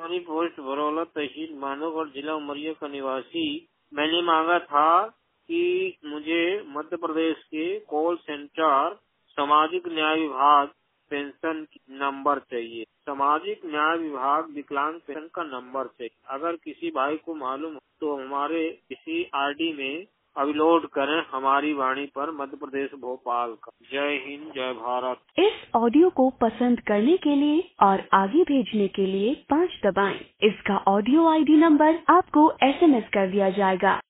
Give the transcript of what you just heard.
हमारी पोस्ट बरौला, तहसील मानवगढ़, जिला उमरिया का निवासी। मैंने मांगा था कि मुझे मध्य प्रदेश के कॉल सेंटर सामाजिक न्याय विभाग पेंशन नंबर चाहिए। सामाजिक न्याय विभाग विकलांग पेंशन का नंबर चाहिए। अगर किसी भाई को मालूम हो तो हमारे इसी आरडी में अपलोड करें, हमारी वाणी पर, मध्य प्रदेश भोपाल का। जय हिंद, जय भारत। इस ऑडियो को पसंद करने के लिए और आगे भेजने के लिए 5 दबाएं। इसका ऑडियो आईडी नंबर आपको SMS कर दिया जाएगा।